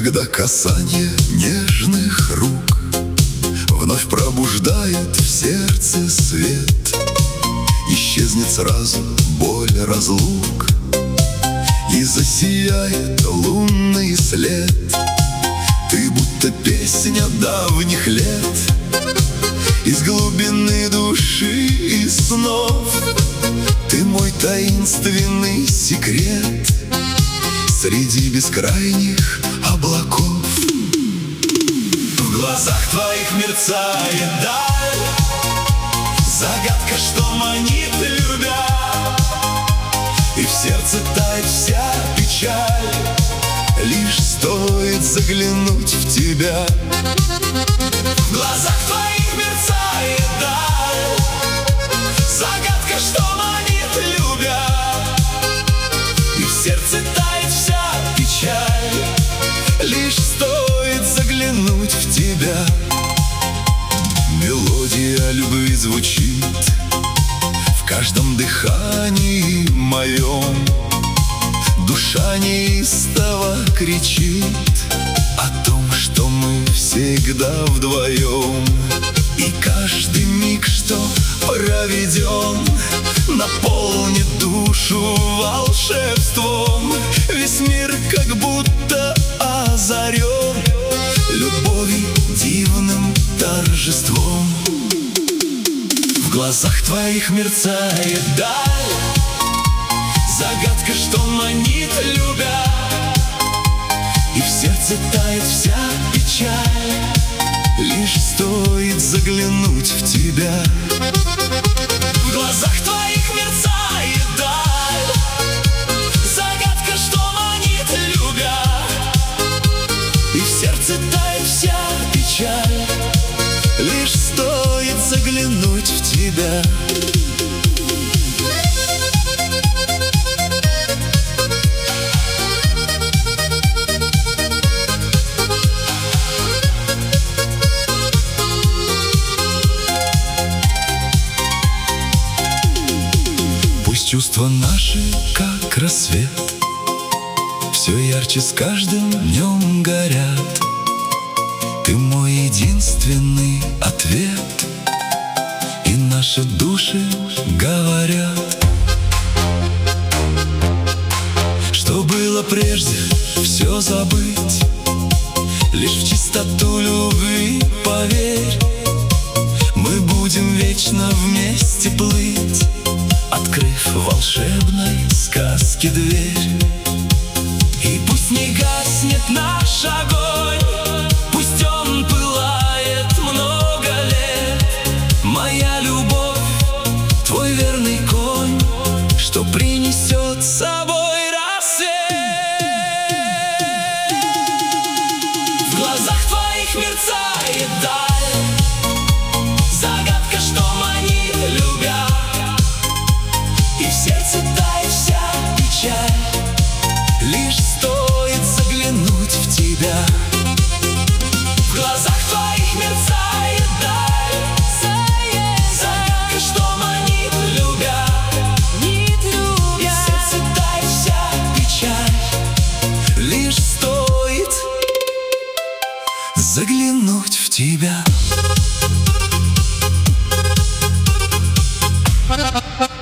Когда касание нежных рук вновь пробуждает в сердце свет, исчезнет сразу боль разлук и засияет лунный след. Ты будто песня давних лет из глубины души и снов. Ты мой таинственный секрет среди бескрайних облаков. В глазах твоих мерцает даль, загадка, что манит, любя, и в сердце тает вся печаль, лишь стоит заглянуть в тебя. В глазах твоих мерцает даль, загадка, что манит, любя, и в сердце тает вся печаль, лишь стоит заглянуть в тебя. Мелодия любви звучит в каждом дыхании моем. Душа неистово кричит о том, что мы всегда вдвоем. И каждый миг, что проведен, наполнит душу волшебством. Весь мир как будто озарен любовью, дивным торжеством. В глазах твоих мерцает даль, загадка, что манит, любя, и в сердце тает вся печаль, лишь стоит заглянуть в тебя. В глазах твоих мерцает даль, загадка, что манит, любя, и в сердце тает вся печаль, лишь стоит заглянуть в тебя. Пусть чувства наши, как рассвет, все ярче с каждым днем горят. Ты мой единственный ответ, и наши души говорят, что было прежде, все забыть, лишь в чистоту любви поверь. Мы будем вечно вместе плыть, открыв волшебной сказке дверь. И пусть не гаснет наш огонь, пусть он пылает много лет. Моя любовь, твой верный конь, что принесет с собой рассвет. В глазах твоих мерцает даль, загадка, что манит, любя, и в сердце тает вся печаль, лишь стоит заглянуть в тебя. В глазах твоих мерцает даль, загадка, что манит, любя, и в сердце тает вся печаль, лишь стоит заглянуть в тебя.